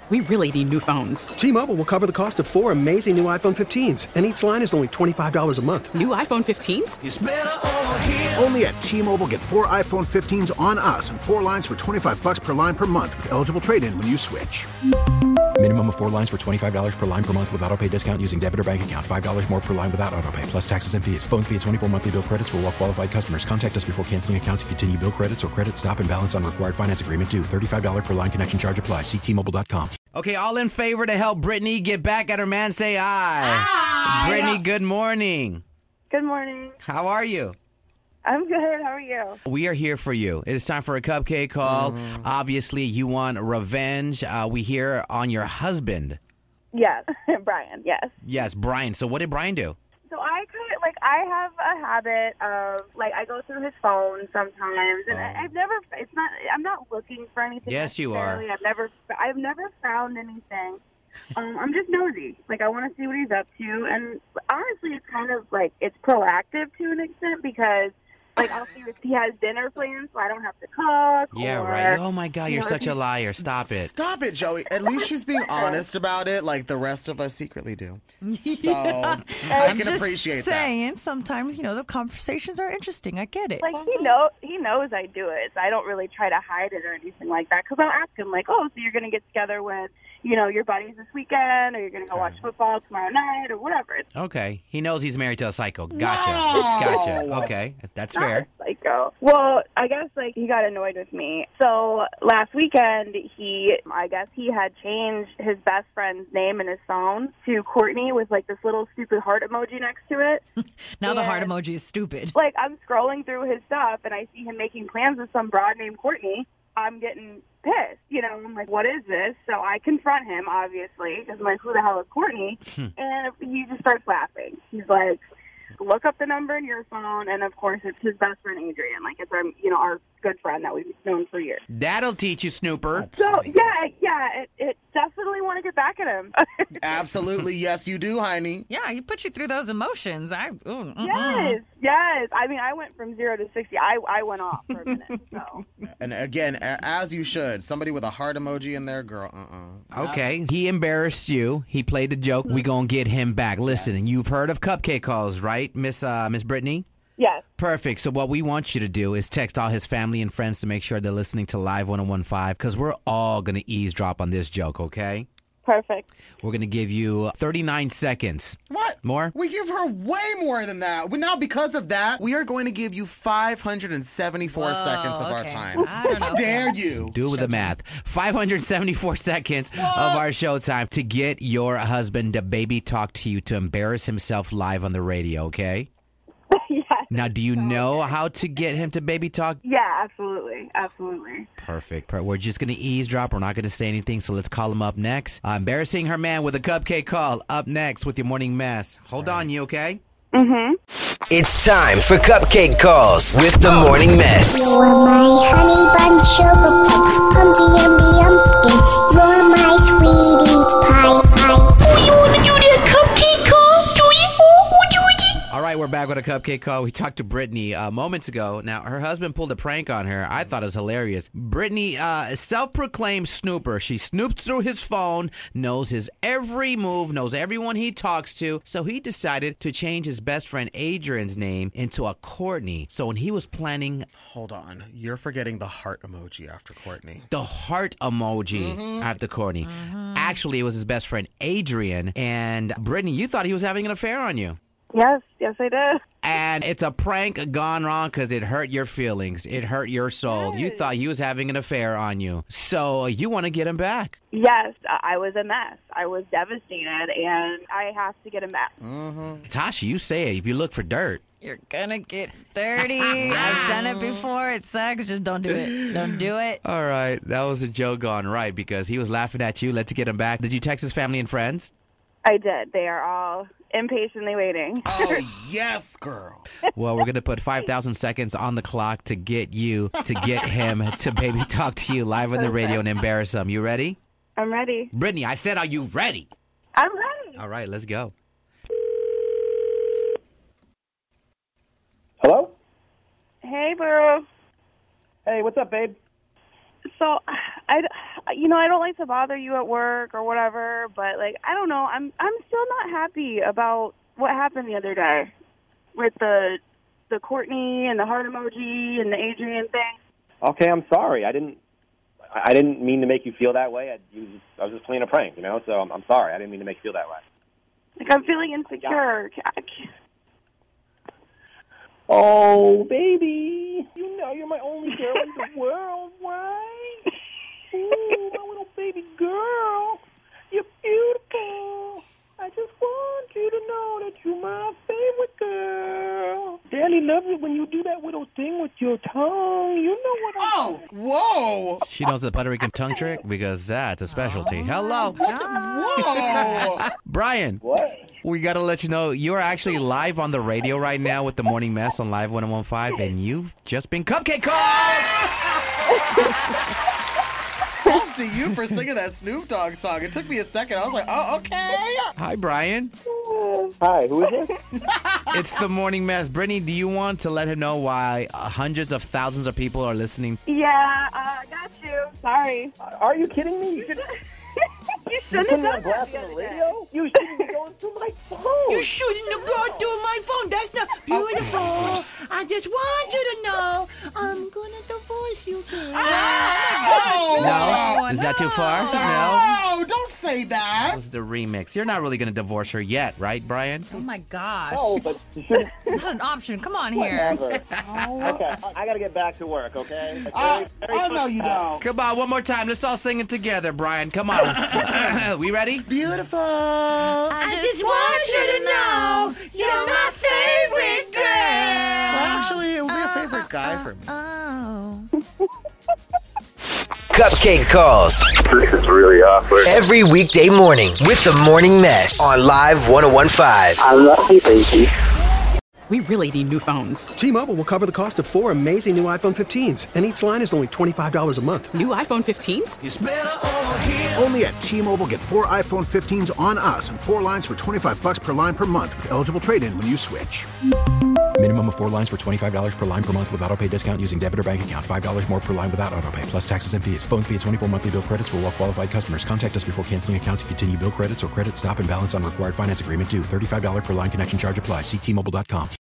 We really need new phones. T-Mobile will cover the cost of 4 amazing new iPhone 15s, and each line is only $25 a month. New iPhone 15s? It's better over here. Only at T-Mobile, get 4 iPhone 15s on us and 4 lines for $25 per line per month with eligible trade-in when you switch. Minimum of 4 lines for $25 per line per month with autopay discount using debit or bank account. $5 more per line without autopay, plus taxes and fees. Phone fee at 24 monthly bill credits for well-qualified customers. Contact us before canceling account to continue bill credits or credit stop and balance on required finance agreement due. $35 per line connection charge applies. See T-Mobile.com. Okay, all in favor to help Brittany get back at her man, say aye. Aye. Brittany, good morning. Good morning. How are you? I'm good. How are you? We are here for you. It is time for a cupcake call. Obviously, you want revenge. We hear on your husband. Yes, Brian, yes. Yes, Brian. So what did Brian do? So I have a habit of, I go through his phone sometimes, and I'm not looking for anything. Yes, you are. I've never found anything. I'm just nosy. I want to see what he's up to, and honestly, it's kind of it's proactive to an extent because I'll see if he has dinner plans so I don't have to cook. Yeah, right. Oh, my God, you're such a liar. Stop it. Stop it, Joey. At least she's being honest about it like the rest of us secretly do. So I can appreciate that. Saying sometimes, the conversations are interesting. I get it. He knows I do it, so I don't really try to hide it or anything like that because I'll ask him, so you're going to get together with, your buddies this weekend, or you're going to go watch football tomorrow night, or whatever. Okay. He knows he's married to a psycho. Gotcha. Okay. That's fair. Psycho. Well, I guess, he got annoyed with me. So last weekend, I guess he had changed his best friend's name in his phone to Courtney with, this little stupid heart emoji next to it. Now the heart emoji is stupid. I'm scrolling through his stuff, and I see him making plans with some broad named Courtney. I'm getting pissed, I'm like, what is this? So I confront him, obviously, because I'm like, who the hell is Courtney? And he just starts laughing. He's like, look up the number in your phone, and of course it's his best friend Adrian. It's our good friend that we've known for years. That'll teach you, Snooper. So it definitely want to get back at him. Absolutely, yes, you do, Heine. Yeah, he put you through those emotions. Yes. I mean, I went from 0 to 60. I went off for a minute. So. And again, as you should. Somebody with a heart emoji in there, girl. Okay, he embarrassed you. He played the joke. We gonna get him back. Listen, you've heard of cupcake calls, right, Miss Brittany? Yes. Perfect. So what we want you to do is text all his family and friends to make sure they're listening to Live 101.5 because we're all going to eavesdrop on this joke, okay? Perfect. We're going to give you 39 seconds. What? More? We give her way more than that. Now, because of that, we are going to give you 574 seconds of our time. How dare you? Do the math. 574 seconds of our showtime to get your husband to baby talk to you to embarrass himself live on the radio, okay? Yes. Now, do you know how to get him to baby talk? Yeah, absolutely. Absolutely. Perfect. We're just going to eavesdrop. We're not going to say anything, so let's call him up next. Embarrassing her man with a cupcake call up next with your morning mess. Hold on, you okay? Mm-hmm. It's time for Cupcake Calls with the Morning Mess. You're my honey bun sugar plum, pumpy umby umpkin. You're my sweetie pie. Oh, you want to do that cupcake call? Do you? All right, we're back with a cupcake call. We talked to Brittany moments ago. Now, her husband pulled a prank on her. I thought it was hilarious. Brittany, self-proclaimed snooper. She snooped through his phone, knows his every move, knows everyone he talks to. So he decided to change his best friend Adrian's name into a Courtney. So when he was planning... Hold on. You're forgetting the heart emoji after Courtney. The heart emoji after Courtney. Actually, it was his best friend Adrian. And Brittany, you thought he was having an affair on you. Yes, I did. And it's a prank gone wrong because it hurt your feelings. It hurt your soul. Yes. You thought he was having an affair on you. So you want to get him back. Yes, I was a mess. I was devastated, and I have to get him back. Tasha, you say it. If you look for dirt. You're going to get dirty. I've done it before. It sucks. Just don't do it. Don't do it. All right. That was a joke gone right because he was laughing at you. Let's get him back. Did you text his family and friends? I did. They are all impatiently waiting. Oh, yes, girl. Well, we're going to put 5,000 seconds on the clock to get him to baby talk to you live on the radio and embarrass him. You ready? I'm ready. Brittany, I said, are you ready? I'm ready. All right, let's go. Hello? Hey, bro. Hey, what's up, babe? So, I don't like to bother you at work or whatever, but, like, I don't know. I'm still not happy about what happened the other day with the Courtney and the heart emoji and the Adrian thing. Okay, I'm sorry. I didn't mean to make you feel that way. I was just playing a prank, so I'm sorry. I didn't mean to make you feel that way. Like, I'm feeling insecure. Oh, baby. You know you're my only girl in the world, right? Ooh, my little baby girl. You're beautiful. I just want you to know that you're my favorite girl. Daddy loves it when you do that little thing with your tongue. You know what whoa. She knows the Puerto Rican tongue trick because that's a specialty. Hello. Whoa. Brian. What? We got to let you know you're actually live on the radio right now with the Morning Mess on Live 101.5, and you've just been cupcake called! Thanks to you for singing that Snoop Dogg song. It took me a second. I was like, oh, okay. Hi, Brian. Hi, who is this? It's the Morning Mess. Brittany, do you want to let him know why hundreds of thousands of people are listening? Yeah, I got you. Sorry. Are you kidding me? You shouldn't have done blast that on the the other day. radio? You shouldn't be going through my phone. You shouldn't have gone through my phone. That's not beautiful. I just want you to know I'm going to divorce you, girl. No? Is that too far? No, don't say that. That was the remix. You're not really going to divorce her yet, right, Brian? Oh, my gosh. No, but you shouldn't. It's not an option. Come on here. Whatever. Okay, I got to get back to work, okay? No, you don't. Come on, one more time. Let's all sing it together, Brian. Come on. We ready? Beautiful. I just want you to know you're my favorite girl. Well, actually, it would be a favorite guy for me. Cupcake Calls. This is really awkward. Every weekday morning with the Morning Mess on Live 101.5. I love you, baby. We really need new phones. T-Mobile will cover the cost of 4 amazing new iPhone 15s, and each line is only $25 a month. New iPhone 15s? It's better over here. Only at T-Mobile, get 4 iPhone 15s on us and 4 lines for $25 per line per month with eligible trade-in when you switch. Minimum of 4 lines for $25 per line per month with autopay discount using debit or bank account. $5 more per line without autopay, plus taxes and fees. Phone fee at 24 monthly bill credits for well-qualified customers. Contact us before canceling account to continue bill credits or credit stop and balance on required finance agreement due. $35 per line connection charge applies. See T-Mobile.com.